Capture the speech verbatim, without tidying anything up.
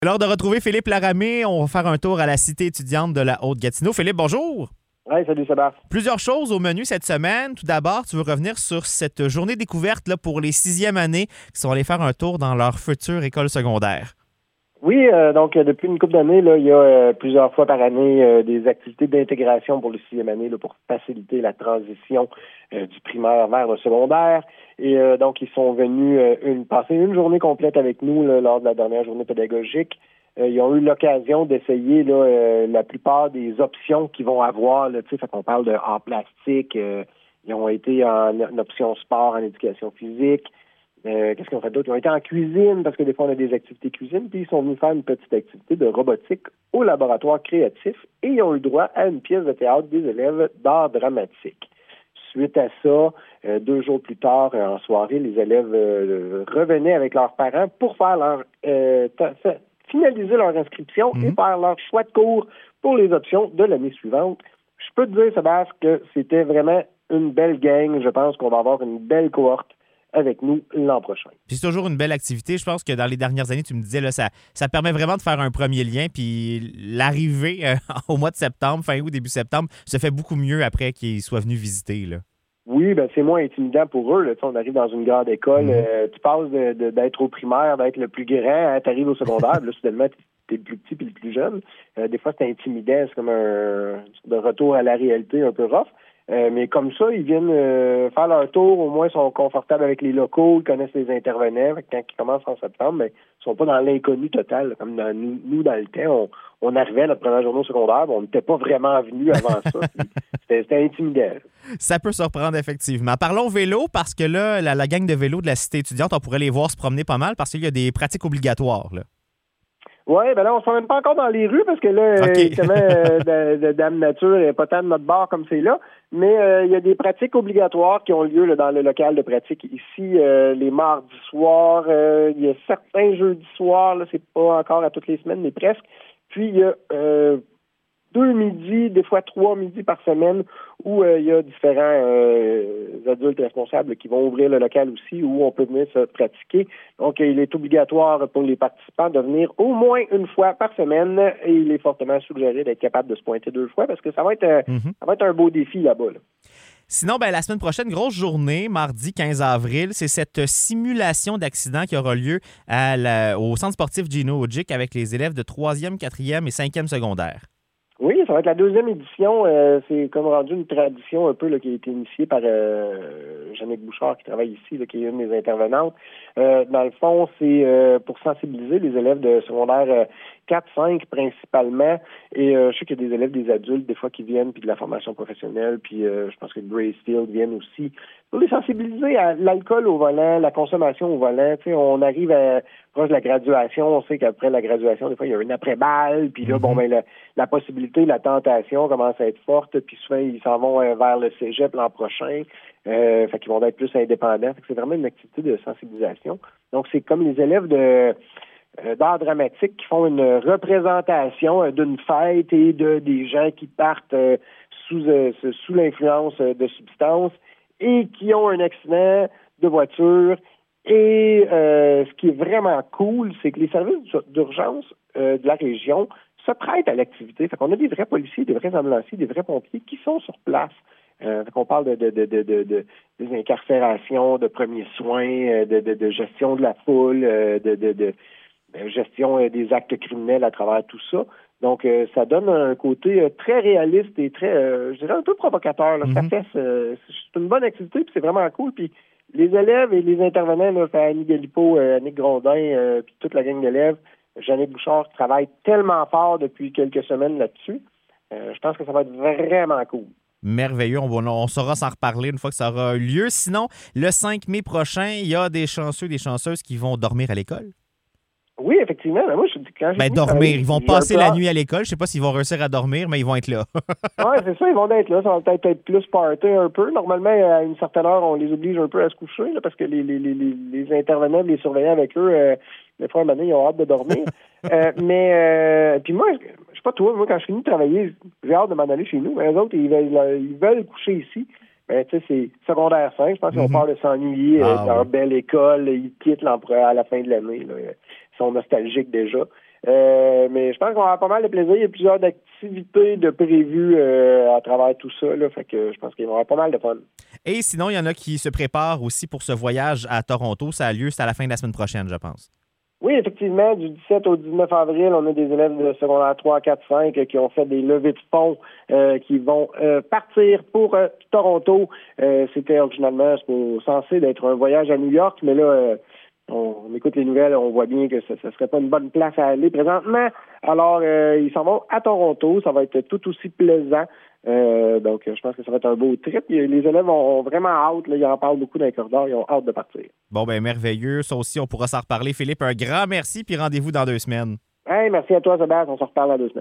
C'est l'heure de retrouver Philippe Laramé. On va faire un tour à la cité étudiante de la Haute-Gatineau. Philippe, bonjour. Oui, salut Sébastien. Plusieurs choses au menu cette semaine. Tout d'abord, tu veux revenir sur cette journée découverte là, pour les sixième années qui sont allés faire un tour dans leur future école secondaire. Oui, euh, donc euh, depuis une couple d'années, là, il y a euh, plusieurs fois par année euh, des activités d'intégration pour les sixième année là, pour faciliter la transition euh, du primaire vers le secondaire. Et euh, donc, ils sont venus euh, une, passer une journée complète avec nous là, lors de la dernière journée pédagogique. Euh, ils ont eu l'occasion d'essayer là, euh, la plupart des options qu'ils vont avoir. Là, fait qu'on parle de art plastique. Euh, ils ont été en, en option sport, en éducation physique. Euh, qu'est-ce qu'ils ont fait d'autre? Ils ont été en cuisine, parce que des fois, on a des activités cuisine, puis ils sont venus faire une petite activité de robotique au laboratoire créatif, et ils ont eu droit à une pièce de théâtre des élèves d'art dramatique. Suite à ça, euh, deux jours plus tard, euh, en soirée, les élèves euh, revenaient avec leurs parents pour faire leur euh, t- finaliser leur inscription mmh. et faire leur choix de cours pour les options de l'année suivante. Je peux te dire, Sébastien, que c'était vraiment une belle gang. Je pense qu'on va avoir une belle cohorte avec nous l'an prochain. Puis c'est toujours une belle activité. Je pense que dans les dernières années, tu me disais, là, ça, ça permet vraiment de faire un premier lien. Puis l'arrivée euh, au mois de septembre, fin août, début septembre, se fait beaucoup mieux après qu'ils soient venus visiter, là. Oui, ben c'est moins intimidant pour eux. Là. On arrive dans une grande école, mmh. euh, tu passes de, de, d'être au primaire, d'être le plus grand, hein, tu arrives au secondaire, là, soudainement, t'es le plus petit puis le plus jeune. Euh, des fois, c'est intimidant, c'est comme un de retour à la réalité un peu rough. Euh, mais comme ça, ils viennent euh, faire leur tour, au moins ils sont confortables avec les locaux, ils connaissent les intervenants. Fait que quand ils commencent en septembre, ben, ils sont pas dans l'inconnu total. Là, comme dans, nous, nous, dans le temps, on, on arrivait à notre première journée au secondaire, on n'était pas vraiment venus avant ça. C'était, c'était intimidant. Ça peut surprendre, effectivement. Parlons vélo, parce que là, la, la gang de vélo de la cité étudiante, on pourrait les voir se promener pas mal, parce qu'il y a des pratiques obligatoires, là. Oui, ben là, on ne se promène pas encore dans les rues parce que là, okay. justement, euh, de, de Dame Nature n'est pas tant de notre bord comme c'est là. Mais euh, il y a des pratiques obligatoires qui ont lieu là, dans le local de pratique ici, euh, les mardis soirs. Euh, il y a certains jeudis soirs, là, c'est pas encore à toutes les semaines, mais presque. Puis il y a euh, deux midis, des fois trois midis par semaine, où euh, il y a différents euh, adultes responsables qui vont ouvrir le local aussi, où on peut venir se pratiquer. Donc, il est obligatoire pour les participants de venir au moins une fois par semaine, et il est fortement suggéré d'être capable de se pointer deux fois, parce que ça va être, euh, mm-hmm. ça va être un beau défi là-bas. Là. Sinon, ben, la semaine prochaine, grosse journée, mardi quinze avril, c'est cette simulation d'accident qui aura lieu à la, au centre sportif Gino Odjick avec les élèves de troisième, quatrième et cinquième secondaire. Oui, ça va être la deuxième édition. Euh, c'est comme rendu une tradition un peu là, qui a été initiée par euh, Jannick Bouchard qui travaille ici, là, qui est une des intervenantes. Euh, dans le fond, c'est euh, pour sensibiliser les élèves de secondaire euh, quatre cinq principalement. Et euh, je sais qu'il y a des élèves, des adultes, des fois qui viennent, puis de la formation professionnelle, puis euh, je pense que Gracefield viennent aussi. Pour les sensibiliser à l'alcool au volant, la consommation au volant. Tu sais, on arrive à proche de la graduation, on sait qu'après la graduation, des fois, il y a une après-balle, puis là, mm-hmm. bon, ben, la, la possibilité, la tentation commence à être forte, puis souvent, ils s'en vont euh, vers le cégep l'an prochain, euh, fait qu'ils vont être plus indépendants. Fait que c'est vraiment une activité de sensibilisation. Donc, c'est comme les élèves de euh, d'art dramatique qui font une représentation euh, d'une fête et de des gens qui partent euh, sous, euh, sous l'influence euh, de substances et qui ont un accident de voiture. Et euh, ce qui est vraiment cool, c'est que les services d'urgence euh, de la région se prêtent à l'activité. Fait qu'on a des vrais policiers, des vrais ambulanciers, des vrais pompiers qui sont sur place. Euh, fait qu'on parle de, de, de, de, de, de des incarcérations, de premiers soins, de, de, de gestion de la foule, de, de, de, de gestion des actes criminels à travers tout ça. Donc, euh, ça donne un côté euh, très réaliste et très, euh, je dirais, un peu provocateur. Là. Mm-hmm. Ça fait, euh, c'est une bonne activité, puis c'est vraiment cool. Puis les élèves et les intervenants, là, Annie Galipo, euh, Annick Grondin, euh, puis toute la gang d'élèves, Jannick Bouchard travaille tellement fort depuis quelques semaines là-dessus. Euh, je pense que ça va être vraiment cool. Merveilleux. On, on saura s'en reparler une fois que ça aura eu lieu. Sinon, le cinq mai prochain, il y a des chanceux, des chanceuses qui vont dormir à l'école. Oui, effectivement. Mais moi, je, quand ben, dormir. Ils vont passer la nuit à l'école. Je ne sais pas s'ils vont réussir à dormir, mais ils vont être là. Oui, c'est ça. Ils vont être là. Ça va peut-être être plus party un peu. Normalement, à une certaine heure, on les oblige un peu à se coucher là, parce que les, les, les, les intervenants, les surveillants avec eux, euh, des fois, à un moment donné, ils ont hâte de dormir. euh, mais, euh, puis moi, je sais pas toi, moi, quand je finis de travailler, j'ai hâte de m'en aller chez nous. Mais eux autres, ils veulent, ils veulent coucher ici. Ben, tu sais, c'est secondaire cinq. Je pense qu'ils ont peur de s'ennuyer ah, euh, dans oui. leur belle école. Ils quittent à la fin de l'année. Là. Ils sont nostalgiques déjà. Euh, mais je pense qu'on va avoir pas mal de plaisir. Il y a plusieurs activités de prévues euh, à travers tout ça. Là, fait que je pense qu'il va y avoir pas mal de fun. Et sinon, il y en a qui se préparent aussi pour ce voyage à Toronto. Ça a lieu, c'est à la fin de la semaine prochaine, je pense. Oui, effectivement, du dix-sept au dix-neuf avril, on a des élèves de secondaire trois, quatre, cinq qui ont fait des levées de fonds euh, qui vont euh, partir pour euh, Toronto. Euh, c'était originalement censé d'être un voyage à New York, mais là, euh, on, on écoute les nouvelles, on voit bien que ça ne serait pas une bonne place à aller présentement. Alors, euh, ils s'en vont à Toronto. Ça va être tout aussi plaisant. Euh, donc, je pense que ça va être un beau trip. Les élèves ont vraiment hâte. Là, ils en parlent beaucoup dans les corridors. Ils ont hâte de partir. Bon, ben merveilleux. Ça aussi, on pourra s'en reparler. Philippe, un grand merci, puis rendez-vous dans deux semaines. Hey, merci à toi, Sébastien. On se reparle dans deux semaines.